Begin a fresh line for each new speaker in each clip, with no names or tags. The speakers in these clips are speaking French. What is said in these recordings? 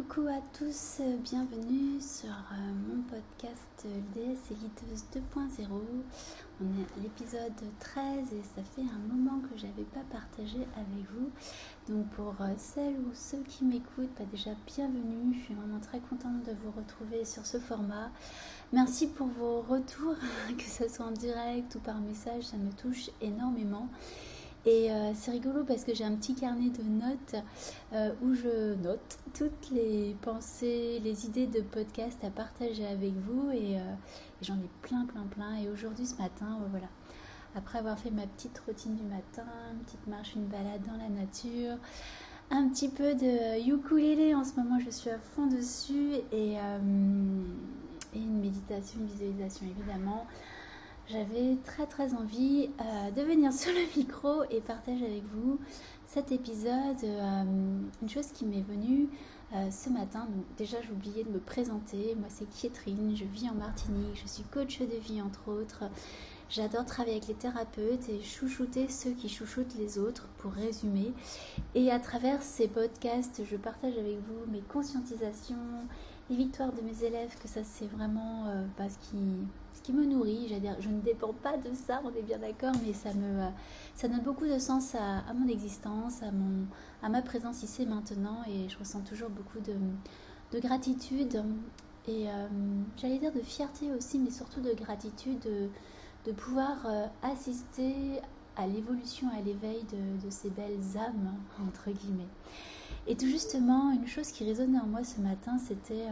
Coucou à tous, bienvenue sur mon podcast l'IDS Éliteuse 2.0. On est à l'épisode 13 et ça fait un moment que je n'avais pas partagé avec vous. Donc pour celles ou ceux qui m'écoutent, déjà bienvenue, je suis vraiment très contente de vous retrouver sur ce format. Merci pour vos retours, que ce soit en direct ou par message, ça me touche énormément. Et c'est rigolo parce que j'ai un petit carnet de notes où je note toutes les pensées, les idées de podcast à partager avec vous et j'en ai plein. Et aujourd'hui, ce matin, voilà, après avoir fait ma petite routine du matin, une petite marche, une balade dans la nature, un petit peu de ukulélé, en ce moment je suis à fond dessus et une méditation, une visualisation évidemment. J'avais très envie de venir sur le micro et partager avec vous cet épisode. Une chose qui m'est venue ce matin. Donc déjà, j'ai oublié de me présenter. Moi, c'est Kietrine. Je vis en Martinique. Je suis coach de vie, entre autres. J'adore travailler avec les thérapeutes et chouchouter ceux qui chouchoutent les autres, pour résumer. Et à travers ces podcasts, je partage avec vous mes conscientisations, les victoires de mes élèves, que ça c'est vraiment ce qui me nourrit. Je ne dépends pas de ça, on est bien d'accord, mais ça donne beaucoup de sens à mon existence, à ma présence ici et maintenant, et je ressens toujours beaucoup de gratitude et j'allais dire de fierté aussi, mais surtout de gratitude de pouvoir assister à l'évolution, à l'éveil de ces belles âmes, entre guillemets. Et tout justement, une chose qui résonnait en moi ce matin, c'était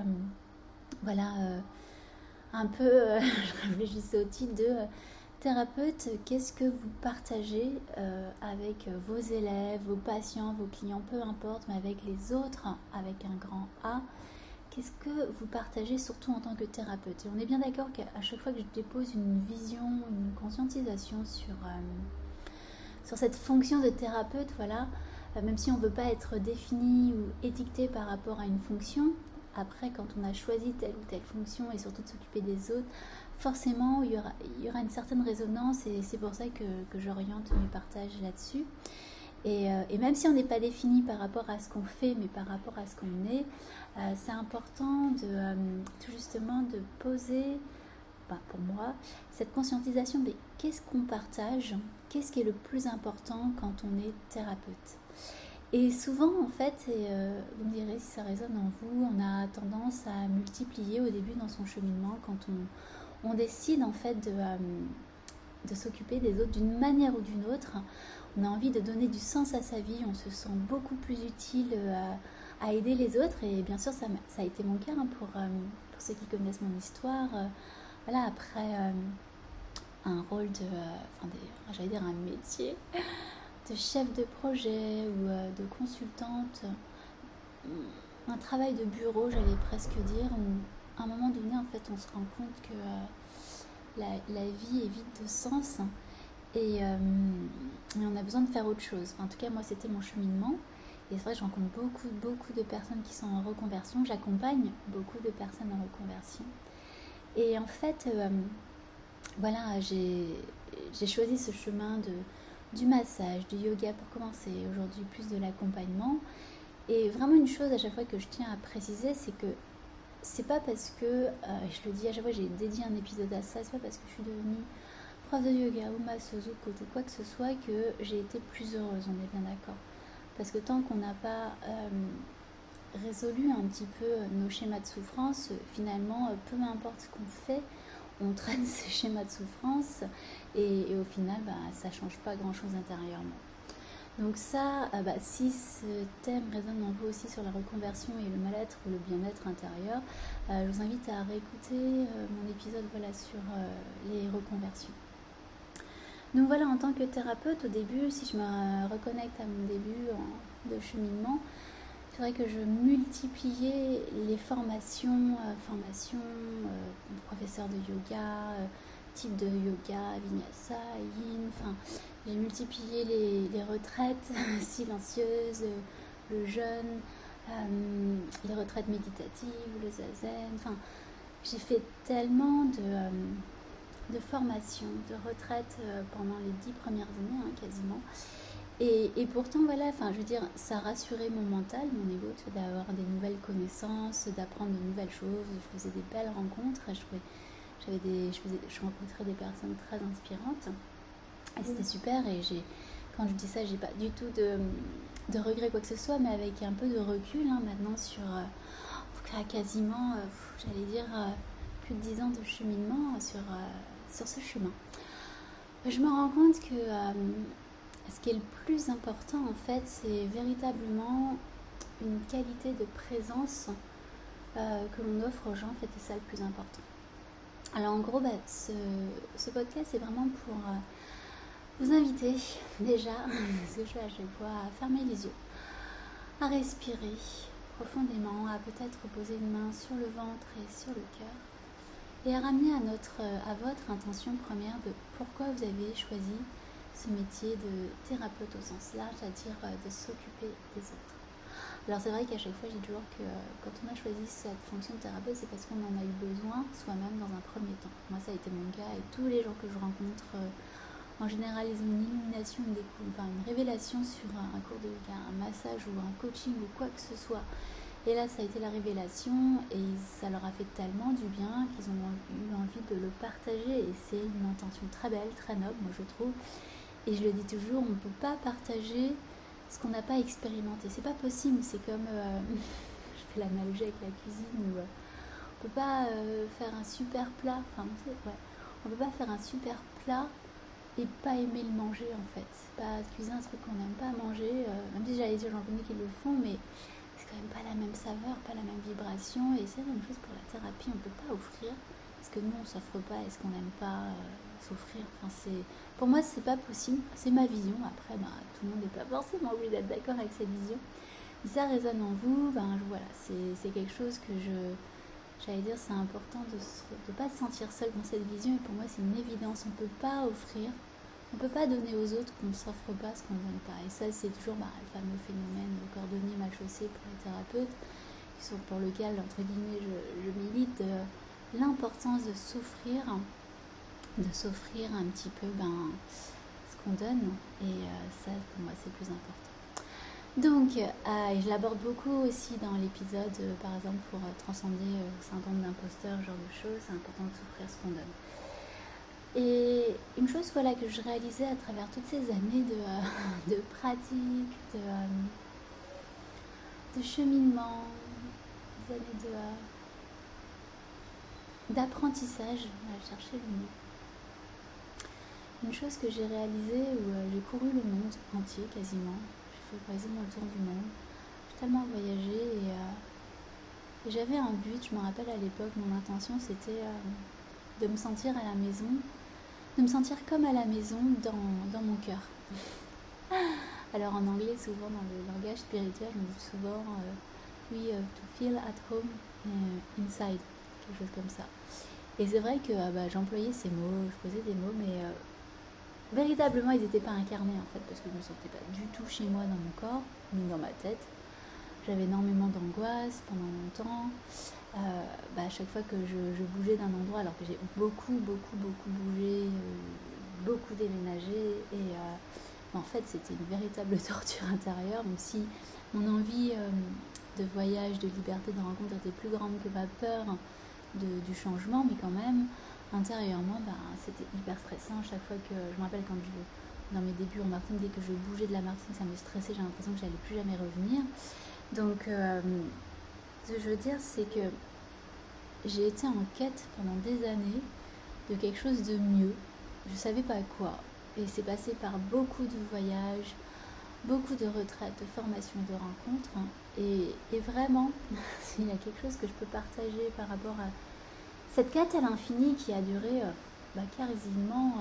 un peu, je réfléchissais au titre de thérapeute, qu'est-ce que vous partagez avec vos élèves, vos patients, vos clients, peu importe, mais avec les autres, avec un grand A, qu'est-ce que vous partagez surtout en tant que thérapeute? Et on est bien d'accord qu'à chaque fois que je dépose une vision, une conscientisation sur cette fonction de thérapeute, voilà, même si on ne veut pas être défini ou étiqueté par rapport à une fonction, après quand on a choisi telle ou telle fonction et surtout de s'occuper des autres, forcément il y aura une certaine résonance et c'est pour ça que j'oriente mes partages là-dessus. Et même si on n'est pas défini par rapport à ce qu'on fait, mais par rapport à ce qu'on est, c'est important tout justement de poser, pour moi, cette conscientisation, mais qu'est-ce qu'on partage? Qu'est-ce qui est le plus important quand on est thérapeute? Et souvent, en fait, vous me direz si ça résonne en vous, on a tendance à multiplier au début dans son cheminement quand on décide en fait de s'occuper des autres d'une manière ou d'une autre. On a envie de donner du sens à sa vie, on se sent beaucoup plus utile à aider les autres. Et bien sûr, ça a été mon cas pour ceux qui connaissent mon histoire. Voilà, après un rôle j'allais dire un métier de chef de projet ou de consultante, un travail de bureau, j'allais presque dire, où à un moment donné, en fait, on se rend compte que la vie est vide de sens et on a besoin de faire autre chose. En tout cas, moi, c'était mon cheminement. Et c'est vrai, je rencontre beaucoup de personnes qui sont en reconversion. J'accompagne beaucoup de personnes en reconversion. Et en fait, j'ai choisi ce chemin du massage, du yoga pour commencer. Aujourd'hui, plus de l'accompagnement. Et vraiment une chose à chaque fois que je tiens à préciser, c'est que c'est pas parce que, je le dis à chaque fois, j'ai dédié un épisode à ça, c'est pas parce que je suis devenue prof de yoga ou masseuse ou coach ou quoi que ce soit que j'ai été plus heureuse, on est bien d'accord. Parce que tant qu'on n'a pas résolu un petit peu nos schémas de souffrance, finalement, peu importe ce qu'on fait, on traîne ces schémas de souffrance et au final, ça ne change pas grand-chose intérieurement. Donc ça, si ce thème résonne en vous aussi sur la reconversion et le mal-être ou le bien-être intérieur, je vous invite à réécouter mon épisode sur les reconversions. Donc voilà, en tant que thérapeute, au début, si je me reconnecte à mon début de cheminement, c'est vrai que je multipliais les formations, professeur de yoga, type de yoga, vinyasa, yin, j'ai multiplié les retraites silencieuses, le jeûne, les retraites méditatives, le zazen, j'ai fait tellement de formations, de retraites pendant les 10 premières années, quasiment. Et pourtant, voilà, enfin, je veux dire, ça rassurait mon mental, mon ego, tu vois, d'avoir des nouvelles connaissances, d'apprendre de nouvelles choses. Je faisais des belles rencontres, je rencontrais des personnes très inspirantes. Et c'était super. Et quand je dis ça, j'ai pas du tout de regret quoi que ce soit, mais avec un peu de recul maintenant sur quasiment, j'allais dire, plus de 10 ans de cheminement sur ce chemin. Je me rends compte que ce qui est le plus important en fait, c'est véritablement une qualité de présence que l'on offre aux gens, en fait, c'est ça le plus important. Alors en gros, ce podcast c'est vraiment pour vous inviter déjà, ce que je fais à chaque fois, à fermer les yeux, à respirer profondément, à peut-être poser une main sur le ventre et sur le cœur, et à ramener à votre intention première de pourquoi vous avez choisi ce métier de thérapeute au sens large, c'est-à-dire de s'occuper des autres. Alors c'est vrai qu'à chaque fois, je dis toujours que quand on a choisi cette fonction de thérapeute, c'est parce qu'on en a eu besoin soi-même dans un premier temps. Moi, ça a été mon cas, et tous les gens que je rencontre, en général, ils ont une illumination, une révélation sur un cours de yoga, un massage ou un coaching ou quoi que ce soit. Et là, ça a été la révélation, et ça leur a fait tellement du bien qu'ils ont eu envie de le partager, et c'est une intention très belle, très noble, moi je trouve. Et je le dis toujours, on ne peut pas partager ce qu'on n'a pas expérimenté. C'est pas possible, c'est comme, je fais l'analogie avec la cuisine, où on peut pas faire un super plat, on peut pas faire un super plat et pas aimer le manger en fait. C'est pas cuisiner un truc qu'on n'aime pas manger, même si j'allais dire j'en connais qui le font, mais c'est quand même pas la même saveur, pas la même vibration, et c'est la même chose pour la thérapie, on peut pas offrir ce que nous on s'offre pas et ce qu'on n'aime pas s'offrir. Pour moi c'est pas possible, c'est ma vision. Après tout le monde n'est pas forcément obligé d'être d'accord avec cette vision. Si ça résonne en vous, voilà, c'est quelque chose que j'allais dire, c'est important de ne pas se sentir seul dans cette vision, et pour moi c'est une évidence. On peut pas offrir, on peut pas donner aux autres qu'on ne s'offre pas ce qu'on ne donne pas. Et ça c'est toujours le fameux phénomène cordonnier mal chaussé pour les thérapeutes, pour lequel entre guillemets je milite, l'importance de s'offrir un petit peu ce qu'on donne, et ça pour moi c'est le plus important. Donc je l'aborde beaucoup aussi dans l'épisode, par exemple pour transcender le syndrome d'imposteur, ce genre de choses, c'est important de s'offrir ce qu'on donne. Et une chose que je réalisais à travers toutes ces années de pratique, de cheminement, des années d'apprentissage, on va chercher le mot. Une chose que j'ai réalisée, où j'ai couru le monde entier quasiment, j'ai fait quasiment le tour du monde, j'ai tellement voyagé, et j'avais un but. Je me rappelle à l'époque, mon intention c'était de me sentir à la maison, de me sentir comme à la maison dans mon cœur. Alors en anglais, souvent dans le langage spirituel, on dit souvent to feel at home inside, quelque chose comme ça. Et c'est vrai que j'employais ces mots, je posais des mots, mais véritablement ils n'étaient pas incarnés en fait, parce que je ne me sentais pas du tout chez moi dans mon corps, ni dans ma tête. J'avais énormément d'angoisse pendant longtemps. À chaque fois que je bougeais d'un endroit, alors que j'ai beaucoup bougé, beaucoup déménagé, et en fait c'était une véritable torture intérieure, même si mon envie de voyage, de liberté, de rencontre était plus grande que ma peur du changement, mais quand même intérieurement c'était hyper stressant. Chaque fois que je me rappelle, dans mes débuts en Martinique, dès que je bougeais de la Martinique, ça me stressait, j'ai l'impression que j'allais plus jamais revenir. Donc ce que je veux dire, c'est que j'ai été en quête pendant des années de quelque chose de mieux. Je savais pas quoi, et c'est passé par beaucoup de voyages, beaucoup de retraites, de formations, de rencontres, et vraiment s'il y a quelque chose que je peux partager par rapport à cette quête à l'infini qui a duré quasiment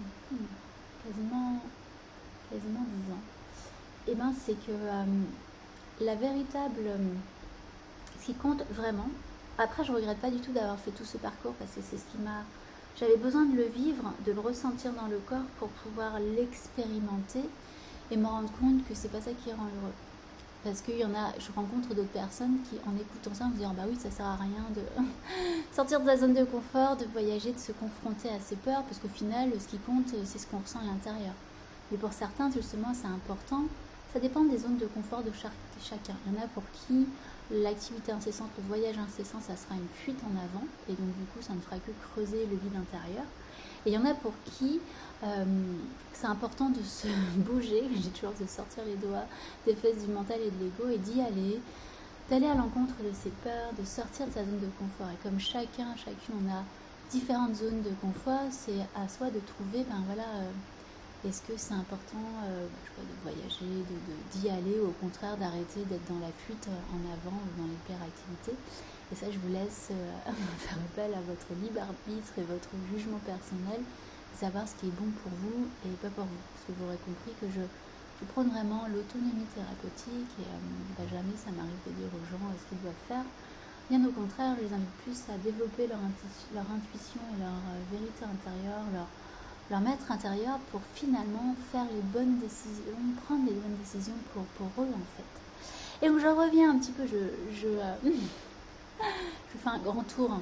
10 ans, et c'est que la véritable, ce qui compte vraiment, après je regrette pas du tout d'avoir fait tout ce parcours, parce que c'est ce qui j'avais besoin de le vivre, de le ressentir dans le corps pour pouvoir l'expérimenter et me rendre compte que c'est pas ça qui rend heureux. Parce que je rencontre d'autres personnes qui, en écoutant ça, me disent oui, ça sert à rien de sortir de sa zone de confort, de voyager, de se confronter à ses peurs, parce qu'au final, ce qui compte, c'est ce qu'on ressent à l'intérieur. Mais pour certains, justement, c'est important. Ça dépend des zones de confort de chacun. Il y en a pour qui l'activité incessante, le voyage incessant, ça sera une fuite en avant. Et donc, du coup, ça ne fera que creuser le vide intérieur. Et il y en a pour qui c'est important de se bouger. J'ai toujours de sortir les doigts des fesses du mental et de l'ego et d'y aller, d'aller à l'encontre de ses peurs, de sortir de sa zone de confort. Et comme chacune, on a différentes zones de confort, c'est à soi de trouver, est-ce que c'est important de voyager, d'y aller, ou au contraire d'arrêter d'être dans la fuite en avant ou dans l'hyperactivité. Et ça, je vous laisse faire appel à votre libre arbitre et votre jugement personnel, savoir ce qui est bon pour vous et pas pour vous. Parce que vous aurez compris que je prône vraiment l'autonomie thérapeutique et jamais ça m'arrive de dire aux gens ce qu'ils doivent faire. Bien au contraire, je les invite plus à développer leur intuition et leur vérité intérieure, leur maître intérieur pour finalement faire les bonnes décisions, prendre les bonnes décisions pour eux en fait. Et donc je reviens un petit peu, je fais un grand tour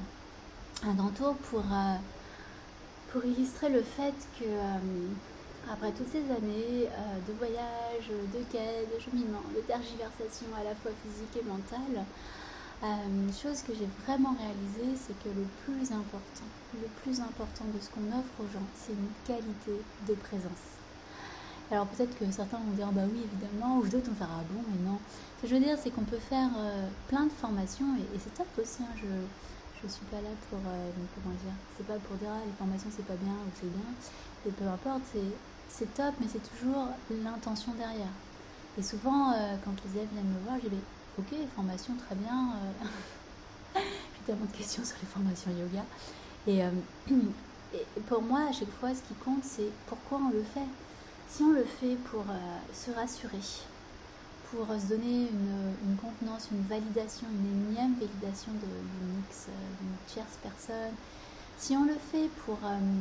pour illustrer le fait que après toutes ces années de voyage, de quête, de cheminement, de tergiversation à la fois physique et mentale, une chose que j'ai vraiment réalisée, c'est que le plus important de ce qu'on offre aux gens, c'est une qualité de présence. Alors peut-être que certains vont dire bah oui évidemment, ou d'autres vont faire ah bon mais non. Ce que je veux dire, c'est qu'on peut faire plein de formations et c'est top aussi. Je suis pas là pour c'est pas pour dire ah les formations c'est pas bien ou c'est bien. Et peu importe, c'est top, mais c'est toujours l'intention derrière. Et souvent quand les élèves viennent me voir, je dis ok, formation très bien. J'ai tellement de questions sur les formations yoga. Et pour moi, à chaque fois, ce qui compte, c'est pourquoi on le fait. Si on le fait pour se rassurer, pour se donner une contenance, une validation, une énième validation d'une tierce personne, si on le fait pour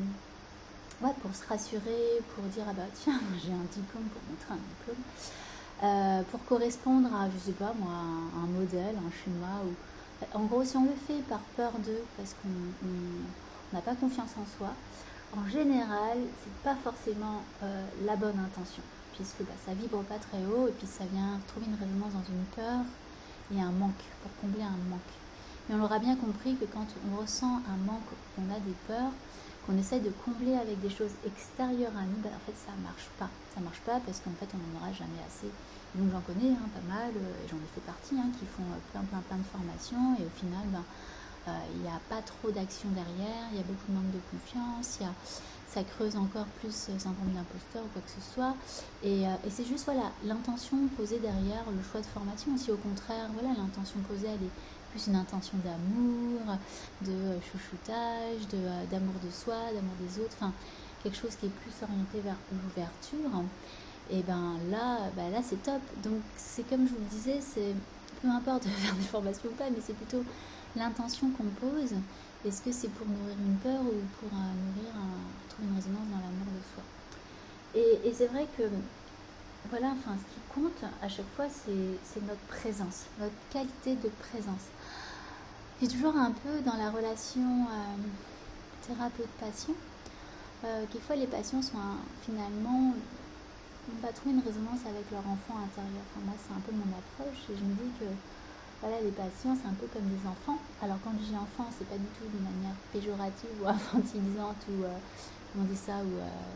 se rassurer, pour dire ah bah tiens, j'ai un diplôme, pour montrer un diplôme, pour correspondre à, je sais pas moi, un modèle, un schéma, ou en gros si on le fait par peur d'eux, parce qu'on n'a pas confiance en soi, en général, c'est pas forcément la bonne intention, puisque ça vibre pas très haut et puis ça vient trouver une résonance dans une peur et un manque, pour combler un manque. Mais on aura bien compris que quand on ressent un manque, qu'on a des peurs, qu'on essaye de combler avec des choses extérieures à nous, en fait ça marche pas. Ça marche pas parce qu'en fait on n'en aura jamais assez. Et donc j'en connais pas mal, et j'en ai fait partie, qui font plein de formations et au final il n'y a pas trop d'action derrière, il y a beaucoup de manque de confiance, ça creuse encore plus syndrome d'imposteur ou quoi que ce soit. Et c'est juste l'intention posée derrière le choix de formation. Si au contraire, l'intention posée, elle est plus une intention d'amour, de chouchoutage, d'amour de soi, d'amour des autres, quelque chose qui est plus orienté vers l'ouverture, et là c'est top. Donc c'est comme je vous le disais, c'est peu importe de faire des formations ou pas, mais c'est plutôt l'intention qu'on pose. Est-ce que c'est pour nourrir une peur ou pour trouver une résonance dans l'amour de soi? Et c'est vrai que ce qui compte à chaque fois, c'est notre présence, notre qualité de présence. Et toujours un peu dans la relation thérapeute-patient, quelquefois les patients sont finalement, on va trouver une résonance avec leur enfant intérieur. Moi, c'est un peu mon approche et je me dis que les patients, c'est un peu comme des enfants. Alors quand je dis enfant, c'est pas du tout d'une manière péjorative ou infantilisante ou comment on dit ça, ou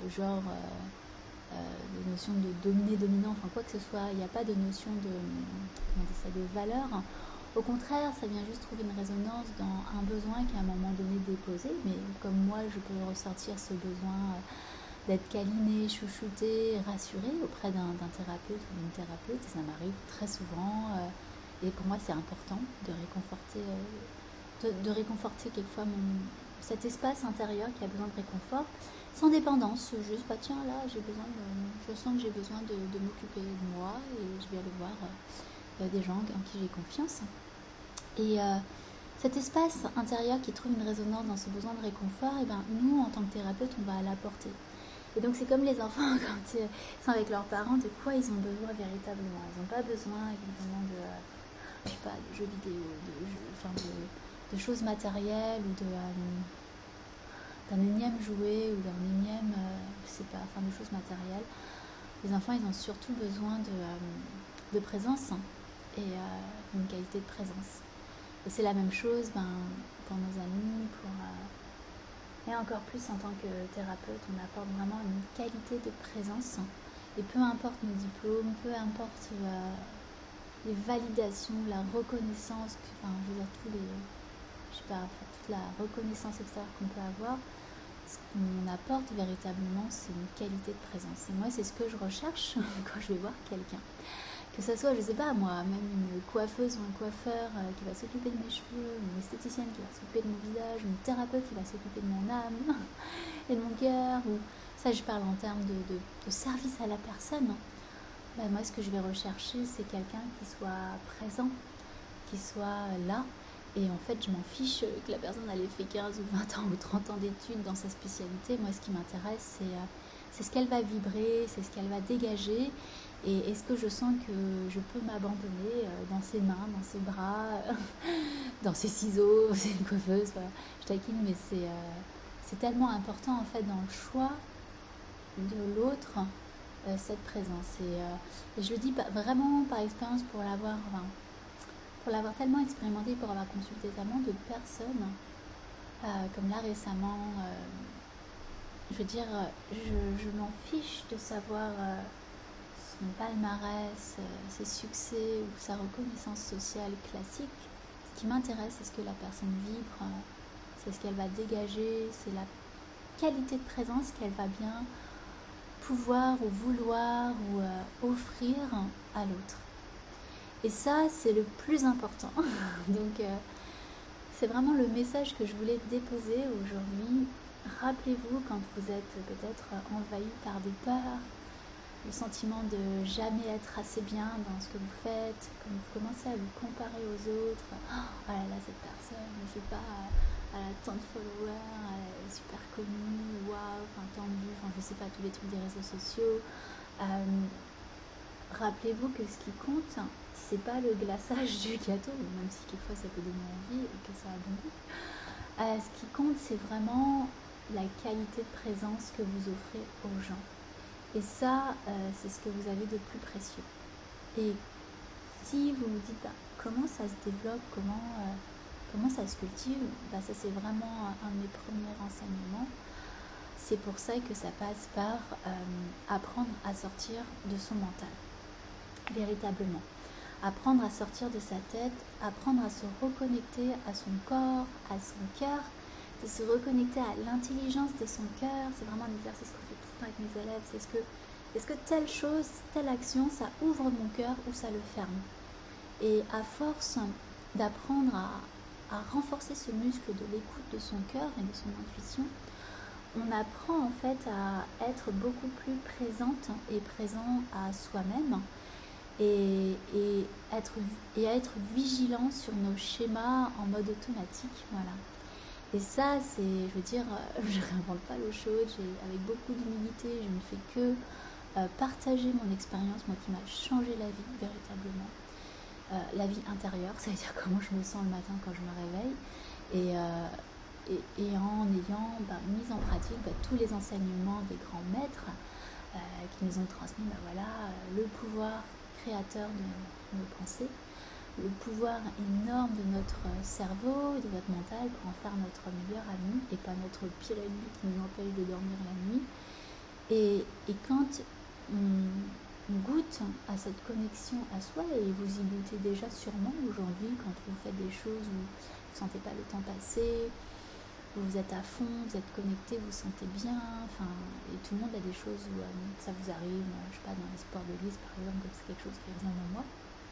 de notion de dominé-dominant, quoi que ce soit. Il n'y a pas de notion de valeur. Au contraire, ça vient juste trouver une résonance dans un besoin qui est à un moment donné déposé. Mais comme moi, je peux ressortir ce besoin d'être câliné, chouchouté, rassuré auprès d'un thérapeute ou d'une thérapeute. Et ça m'arrive très souvent. Et pour moi, c'est important de réconforter quelquefois cet espace intérieur qui a besoin de réconfort, sans dépendance. Juste, tiens, là, je sens que j'ai besoin de m'occuper de moi et je vais aller voir des gens en qui j'ai confiance. Et cet espace intérieur qui trouve une résonance dans ce besoin de réconfort, nous, en tant que thérapeute, on va l'apporter. Et donc, c'est comme les enfants quand ils sont avec leurs parents, de quoi ils ont besoin véritablement. Ils n'ont pas besoin, évidemment, de jeux vidéo, de choses matérielles ou énième jouet ou d'un énième, je sais pas, enfin de choses matérielles. Les enfants, ils ont surtout besoin de présence et d'une qualité de présence. Et c'est la même chose pour nos amis, et encore plus en tant que thérapeute, on apporte vraiment une qualité de présence. Et peu importe nos diplômes, peu importe les validations, la reconnaissance, je veux dire toute la reconnaissance extérieure qu'on peut avoir, ce qu'on apporte véritablement, c'est une qualité de présence. Et moi, c'est ce que je recherche quand je vais voir quelqu'un. Que ce soit, je sais pas moi, même une coiffeuse ou un coiffeur qui va s'occuper de mes cheveux, une esthéticienne qui va s'occuper de mon visage, une thérapeute qui va s'occuper de mon âme et de mon cœur, ou ça je parle en termes de service à la personne. Moi ce que je vais rechercher, c'est quelqu'un qui soit présent, qui soit là, et en fait je m'en fiche que la personne elle ait fait 15 ou 20 ans ou 30 ans d'études dans sa spécialité. Moi ce qui m'intéresse c'est ce qu'elle va vibrer, c'est ce qu'elle va dégager. Et est-ce que je sens que je peux m'abandonner dans ses mains, dans ses bras, dans ses ciseaux, c'est une coiffeuse, voilà. Je taquine, mais c'est tellement important en fait dans le choix de l'autre, cette présence. Et je le dis vraiment par expérience pour l'avoir tellement expérimenté, pour avoir consulté tellement de personnes, comme là récemment, je veux dire, je m'en fiche de savoir son palmarès, ses succès ou sa reconnaissance sociale classique. Ce qui m'intéresse, c'est ce que la personne vibre, c'est ce qu'elle va dégager, c'est la qualité de présence qu'elle va bien pouvoir ou vouloir ou offrir à l'autre. Et ça, c'est le plus important. Donc, c'est vraiment le message que je voulais déposer aujourd'hui. Rappelez-vous quand vous êtes peut-être envahi par des peurs, le sentiment de jamais être assez bien dans ce que vous faites, quand vous commencez à vous comparer aux autres. Oh là là, cette personne, je sais pas, elle a tant de followers, elle est super connue, waouh, tant de vues, je sais pas, tous les trucs des réseaux sociaux. Rappelez-vous que ce qui compte, c'est pas le glaçage du gâteau, même si quelquefois ça peut donner envie et que ça a bon goût. Ce qui compte, c'est vraiment la qualité de présence que vous offrez aux gens. Et ça, c'est ce que vous avez de plus précieux. Et si vous vous dites, comment ça se développe, comment ça se cultive, ça c'est vraiment un de mes premiers renseignements. C'est pour ça que ça passe par apprendre à sortir de son mental, véritablement. Apprendre à sortir de sa tête, apprendre à se reconnecter à son corps, à son cœur, de se reconnecter à l'intelligence de son cœur. C'est vraiment un exercice qu'on fait tout le temps avec mes élèves. Est-ce que telle chose, telle action, ça ouvre mon cœur ou ça le ferme? Et à force d'apprendre à renforcer ce muscle de l'écoute de son cœur et de son intuition, on apprend en fait à être beaucoup plus présente et présent à soi-même et à être vigilant sur nos schémas en mode automatique. Voilà. Et ça, c'est, je veux dire, je réinvente pas l'eau chaude, avec beaucoup d'humilité, je ne fais que partager mon expérience, moi qui m'a changé la vie véritablement, la vie intérieure, ça veut dire comment je me sens le matin quand je me réveille, et en ayant mis en pratique tous les enseignements des grands maîtres qui nous ont transmis le pouvoir créateur de nos pensées, le pouvoir énorme de notre cerveau, de notre mental pour en faire notre meilleur ami et pas notre pire ennemi qui nous empêche de dormir la nuit. Et quand on goûte à cette connexion à soi, et vous y goûtez déjà sûrement aujourd'hui quand vous faites des choses où vous ne sentez pas le temps passer, vous êtes à fond, vous êtes connecté, vous vous sentez bien, et tout le monde a des choses où ça vous arrive, je sais pas, dans les sports de glisse par exemple, c'est quelque chose qui résonne en moi.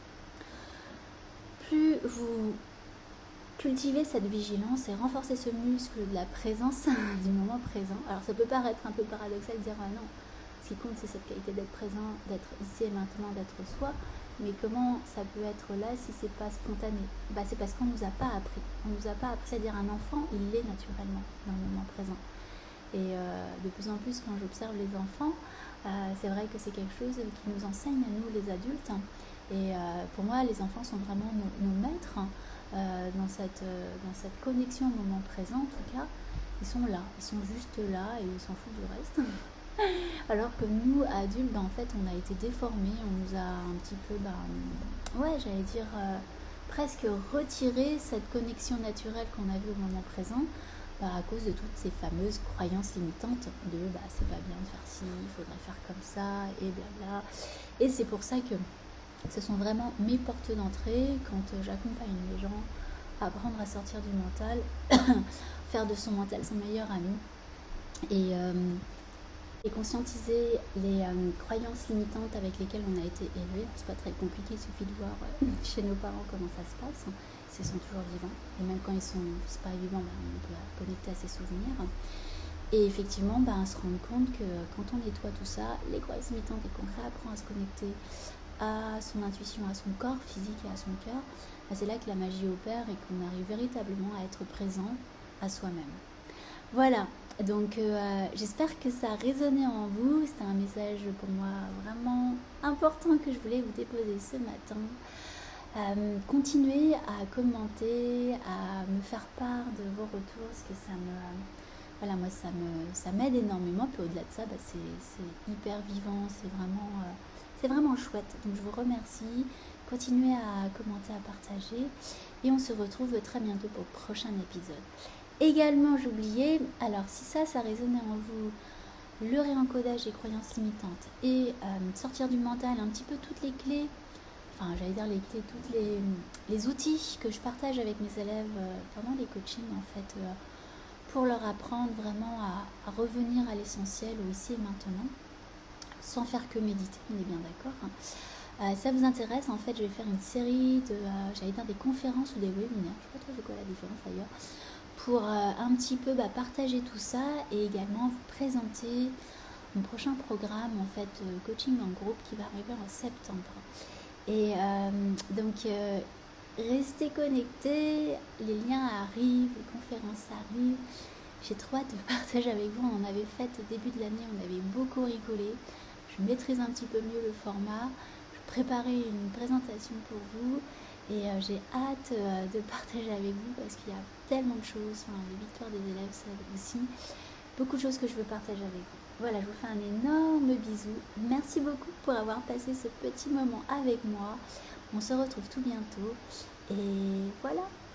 Plus vous cultivez cette vigilance et renforcez ce muscle de la présence du moment présent. Alors ça peut paraître un peu paradoxal de dire non, ce qui compte c'est cette qualité d'être présent, d'être ici et maintenant, d'être soi, mais comment ça peut être là si c'est pas spontané? C'est parce qu'on nous a pas appris. On nous a pas appris, c'est-à-dire un enfant, il l'est naturellement dans le moment présent. Et de plus en plus quand j'observe les enfants, c'est vrai que c'est quelque chose qui nous enseigne à nous les adultes. Et pour moi, les enfants sont vraiment nos maîtres dans cette connexion au moment présent, en tout cas. ils sont là, ils sont juste là et ils s'en foutent du reste. Alors que nous, adultes, en fait, on a été déformés, on nous a un petit peu, ouais, j'allais dire, presque retiré cette connexion naturelle qu'on avait au moment présent, à cause de toutes ces fameuses croyances limitantes de c'est pas bien de faire ci, il faudrait faire comme ça, et blabla. Et c'est pour ça que ce sont vraiment mes portes d'entrée quand j'accompagne les gens à apprendre à sortir du mental, faire de son mental son meilleur ami, et conscientiser les croyances limitantes avec lesquelles on a été élevé. C'est pas très compliqué, il suffit de voir chez nos parents comment ça se passe. Ils sont toujours vivants, et même quand ils sont pas vivants, on peut connecter à ces souvenirs. Et effectivement, se rendre compte que quand on nettoie tout ça, les croyances limitantes, et qu'on réapprend à se connecter à son intuition, à son corps physique et à son cœur, c'est là que la magie opère et qu'on arrive véritablement à être présent à soi-même. Voilà, donc j'espère que ça a résonné en vous. C'était un message pour moi vraiment important que je voulais vous déposer ce matin. Continuez à commenter, à me faire part de vos retours, parce que ça m'aide énormément. Puis au-delà de ça, c'est hyper vivant, c'est vraiment chouette. Donc je vous remercie. Continuez à commenter, à partager, et on se retrouve très bientôt pour le prochain épisode. Également, j'oubliais, alors si ça résonnait en vous, le réencodage des croyances limitantes et sortir du mental, un petit peu toutes les clés, j'allais dire les clés, tous les outils que je partage avec mes élèves pendant les coachings, en fait, pour leur apprendre vraiment à revenir à l'essentiel, au ici et maintenant, sans faire que méditer, on est bien d'accord. Ça vous intéresse, en fait, je vais faire une série de, j'allais dire des conférences ou des webinaires, je ne sais pas trop c'est quoi la différence d'ailleurs, pour un petit peu partager tout ça, et également vous présenter mon prochain programme, en fait, coaching en groupe, qui va arriver en septembre. Et donc restez connectés, les liens arrivent, les conférences arrivent. J'ai trop hâte de partager avec vous. On en avait fait au début de l'année, on avait beaucoup rigolé. Je maîtrise un petit peu mieux le format. Je préparais une présentation pour vous, et j'ai hâte de partager avec vous, parce qu'il y a tellement de choses, les victoires des élèves, ça aussi, beaucoup de choses que je veux partager avec vous. Voilà, je vous fais un énorme bisou. Merci beaucoup pour avoir passé ce petit moment avec moi. On se retrouve tout bientôt. Et voilà.